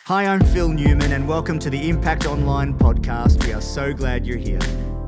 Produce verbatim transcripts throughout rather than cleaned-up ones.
Hi, I'm Phil Newman and welcome to the Impact Online podcast. We are so glad you're here.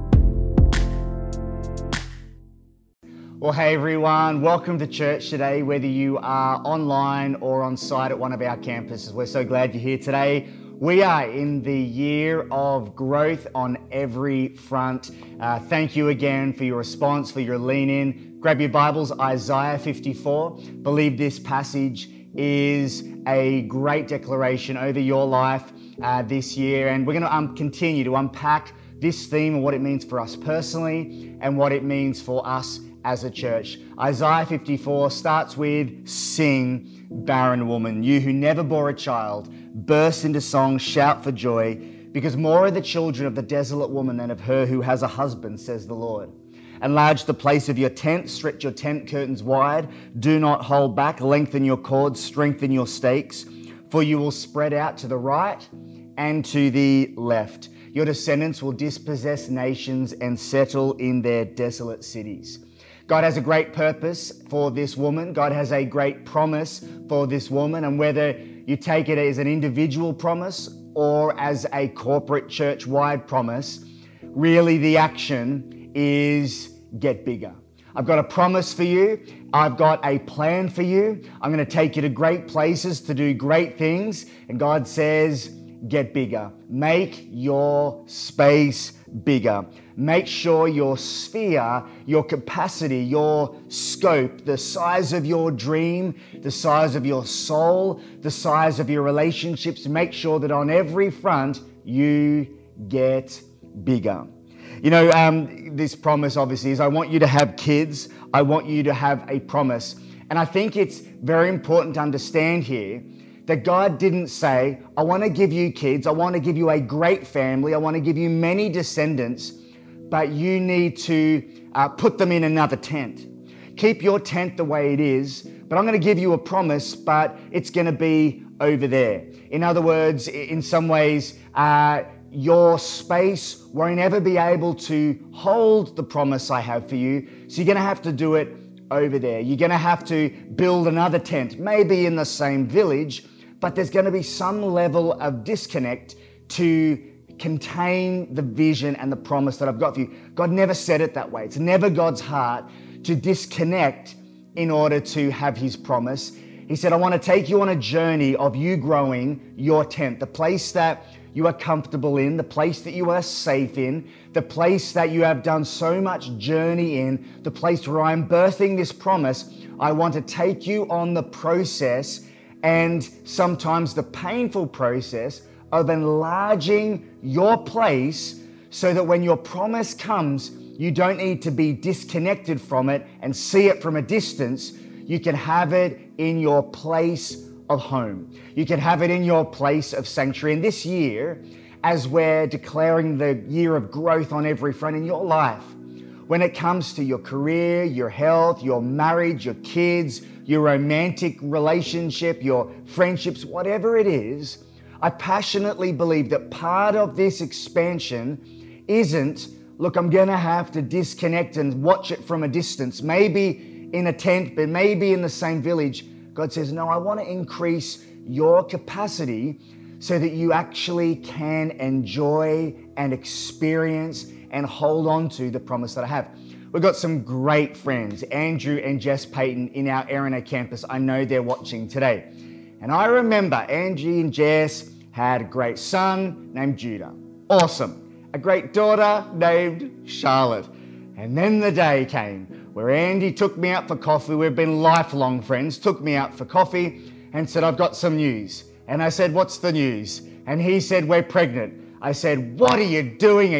Well, hey everyone, welcome to church today, whether you are online or on site at one of our campuses. We're so glad you're here today. We are in the year of growth on every front. Uh, thank you again for your response, for your lean in. Grab your Bibles, Isaiah fifty-four. Believe this passage is a great declaration over your life uh, this year. And we're going to um, continue to unpack this theme and what it means for us personally and what it means for us as a church. Isaiah fifty-four starts with, "Sing, barren woman, you who never bore a child, burst into song, shout for joy, because more are the children of the desolate woman than of her who has a husband, says the Lord. Enlarge the place of your tent, stretch your tent curtains wide, do not hold back, lengthen your cords, strengthen your stakes, for you will spread out to the right and to the left. Your descendants will dispossess nations and settle in their desolate cities." God has a great purpose for this woman. God has a great promise for this woman. And whether you take it as an individual promise or as a corporate church-wide promise, really the action is get bigger. I've got a promise for you. I've got a plan for you. I'm going to take you to great places to do great things. And God says, get bigger. Make your space bigger. Make sure your sphere, your capacity, your scope, the size of your dream, the size of your soul, the size of your relationships, make sure that on every front you get bigger. You know, um, this promise obviously is I want you to have kids. I want you to have a promise. And I think it's very important to understand here that God didn't say, I want to give you kids. I want to give you a great family. I want to give you many descendants, but you need to uh, put them in another tent. Keep your tent the way it is, but I'm going to give you a promise, but it's going to be over there. In other words, in some ways, uh, your space won't ever be able to hold the promise I have for you. So you're going to have to do it over there. You're going to have to build another tent, maybe in the same village, but there's going to be some level of disconnect to contain the vision and the promise that I've got for you. God never said it that way. It's never God's heart to disconnect in order to have his promise. He said, I want to take you on a journey of you growing your tent, the place that you are comfortable in, the place that you are safe in, the place that you have done so much journey in, the place where I'm birthing this promise. I want to take you on the process and sometimes the painful process of enlarging your place so that when your promise comes, you don't need to be disconnected from it and see it from a distance. You can have it in your place of home. You can have it in your place of sanctuary. And this year, as we're declaring the year of growth on every front in your life, when it comes to your career, your health, your marriage, your kids, your romantic relationship, your friendships, whatever it is, I passionately believe that part of this expansion isn't, look, I'm going to have to disconnect and watch it from a distance, maybe in a tent, but maybe in the same village. God says, no, I want to increase your capacity so that you actually can enjoy and experience and hold on to the promise that I have. We've got some great friends, Andrew and Jess Payton, in our Erina campus. I know they're watching today. And I remember Angie and Jess had a great son named Judah. Awesome. A great daughter named Charlotte. And then the day came where Andy took me out for coffee. We've been lifelong friends, took me out for coffee and said, I've got some news. And I said, what's the news? And he said, we're pregnant. I said, what are you doing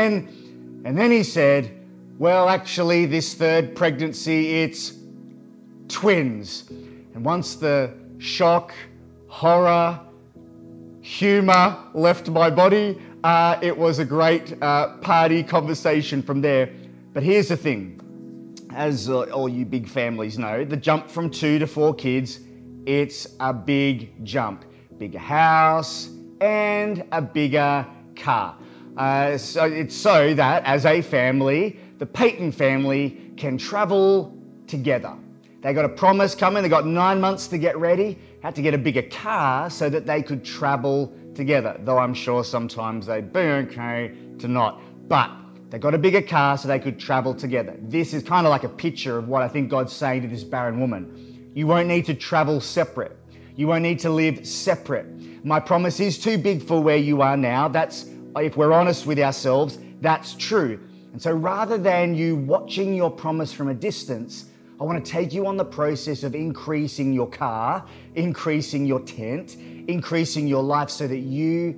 again? And then he said, well, actually, this third pregnancy, it's twins. And once the shock, horror, humor left my body, uh, it was a great uh, party conversation from there. But here's the thing. As uh, all you big families know, the jump from two to four kids, it's a big jump. Bigger house and a bigger car. Uh, so it's so that as a family, the Payton family can travel together. They got a promise coming. They got nine months to get ready. Had to get a bigger car so that they could travel together. Though I'm sure sometimes they'd be okay to not. But they got a bigger car so they could travel together. This is kind of like a picture of what I think God's saying to this barren woman. You won't need to travel separate. You won't need to live separate. My promise is too big for where you are now. That's, if we're honest with ourselves, that's true. And so rather than you watching your promise from a distance, I want to take you on the process of increasing your car, increasing your tent, increasing your life so that you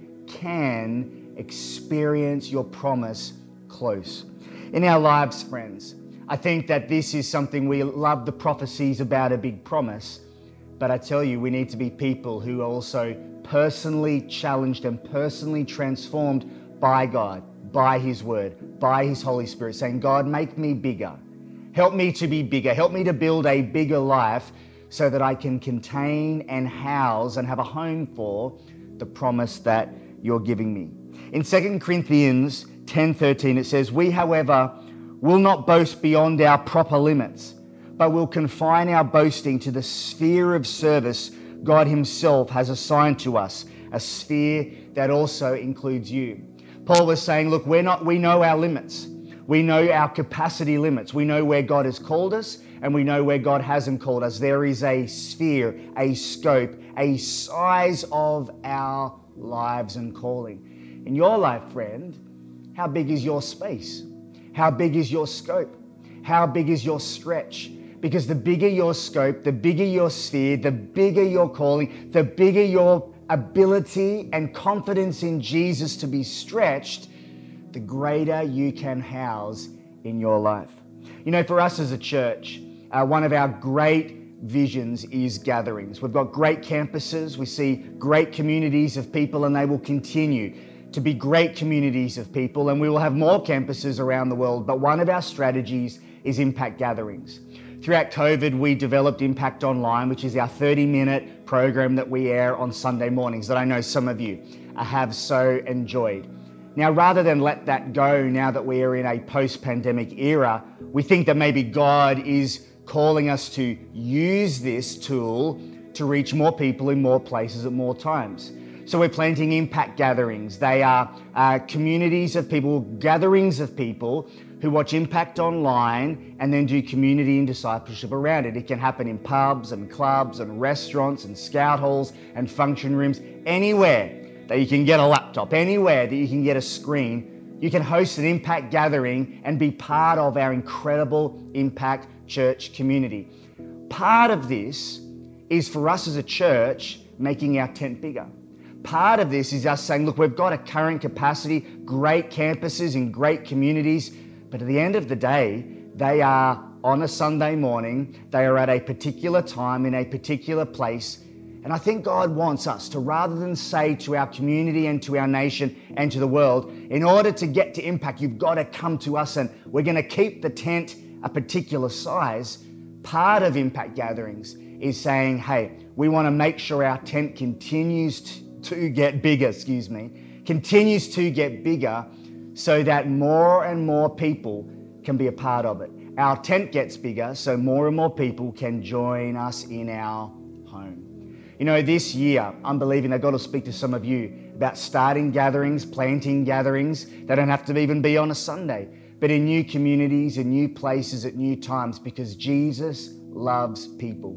can experience your promise close. In our lives, friends, I think that this is something we love, the prophecies about a big promise, but I tell you, we need to be people who are also personally challenged and personally transformed by God, by His Word, by His Holy Spirit, saying, God, make me bigger. Help me to be bigger. Help me to build a bigger life so that I can contain and house and have a home for the promise that you're giving me. In Second Corinthians ten thirteen, it says, we, however, will not boast beyond our proper limits, but will confine our boasting to the sphere of service God Himself has assigned to us, a sphere that also includes you. Paul was saying, look, we're not, we know our limits. We know our capacity limits. We know where God has called us and we know where God hasn't called us. There is a sphere, a scope, a size of our lives and calling. In your life, friend, how big is your space? How big is your scope? How big is your stretch? Because the bigger your scope, the bigger your sphere, the bigger your calling, the bigger your ability and confidence in Jesus to be stretched, the greater you can house in your life. You know, for us as a church, uh, one of our great visions is gatherings. We've got great campuses. We see great communities of people, and they will continue to be great communities of people, and we will have more campuses around the world. But one of our strategies is Impact Gatherings. Throughout COVID, we developed Impact Online, which is our thirty minute program that we air on Sunday mornings that I know some of you have so enjoyed. Now, rather than let that go now that we are in a post-pandemic era, we think that maybe God is calling us to use this tool to reach more people in more places at more times. So we're planting Impact Gatherings. They are uh, communities of people, gatherings of people who watch Impact Online and then do community and discipleship around it. It can happen in pubs and clubs and restaurants and scout halls and function rooms, anywhere that you can get a laptop, anywhere that you can get a screen. You can host an Impact Gathering and be part of our incredible Impact Church community. Part of this is for us as a church making our tent bigger. Part of this is us saying, look, we've got a current capacity, great campuses in great communities, but at the end of the day, they are on a Sunday morning, they are at a particular time in a particular place. And I think God wants us to, rather than say to our community and to our nation and to the world, in order to get to impact, you've got to come to us and we're going to keep the tent a particular size. Part of Impact Gatherings is saying, hey, we want to make sure our tent continues to to get bigger, excuse me, continues to get bigger so that more and more people can be a part of it. Our tent gets bigger so more and more people can join us in our home. You know, this year, I'm believing that God will speak to some of you about starting gatherings, planting gatherings. They don't have to even be on a Sunday, but in new communities, in new places, at new times, because Jesus loves people.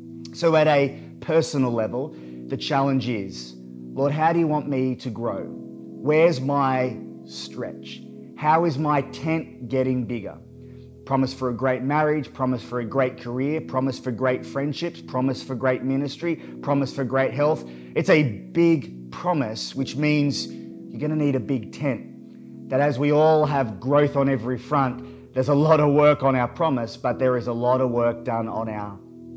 So at a personal level, the challenge is, Lord, how do you want me to grow? Where's my stretch? How is my tent getting bigger? Promise for a great marriage, promise for a great career, promise for great friendships, promise for great ministry, promise for great health. It's a big promise, which means you're going to need a big tent. That as we all have growth on every front, there's a lot of work on our promise, but there is a lot of work done on our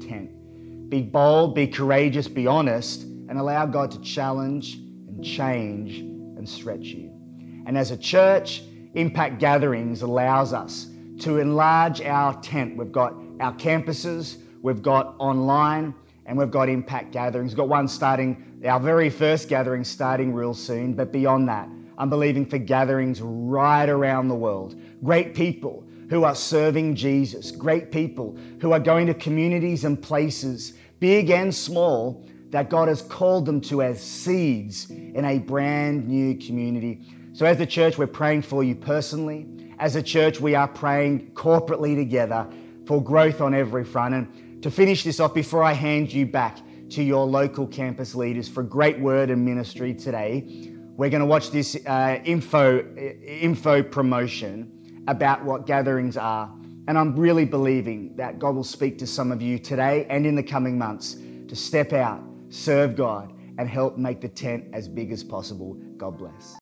tent. Be bold, be courageous, be honest, and allow God to challenge and change and stretch you. And as a church, Impact Gatherings allows us to enlarge our tent. We've got our campuses, we've got online, and we've got Impact Gatherings. We've got one starting, our very first gathering starting real soon, but beyond that, I'm believing for gatherings right around the world. Great people who are serving Jesus, great people who are going to communities and places, big and small, that God has called them to as seeds in a brand new community. So as a church, we're praying for you personally. As a church, we are praying corporately together for growth on every front. And to finish this off, before I hand you back to your local campus leaders for great word and ministry today, we're going to watch this uh, info, info promotion about what gatherings are. And I'm really believing that God will speak to some of you today and in the coming months to step out, serve God, and help make the tent as big as possible. God bless.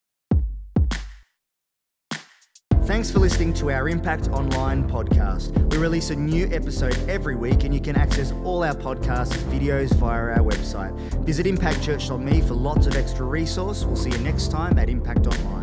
Thanks for listening to our Impact Online podcast. We release a new episode every week, and you can access all our podcasts, videos via our website. Visit impact church dot me for lots of extra resource. We'll see you next time at Impact Online.